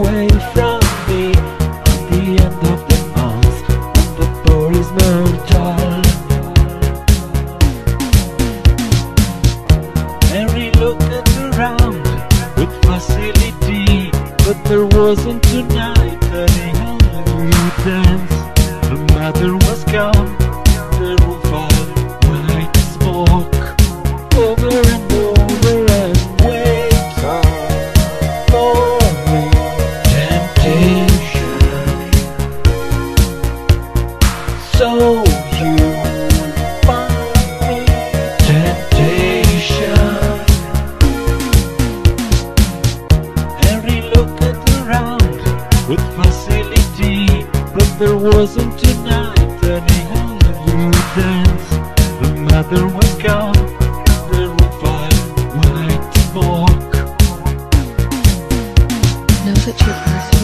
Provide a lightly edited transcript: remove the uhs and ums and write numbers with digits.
away from me at the end of the month when the poor is more dull. Mary looked around with facility, but there wasn't tonight any hallelujah dance. The mother was gone, the roof all white smoke, over and over and waves on falling temptation. So you find me temptation. Mary looked around with facility, but there wasn't tonight any hallelujah dance. The mother was gone, the roof all white smoke. Know that you're perfect.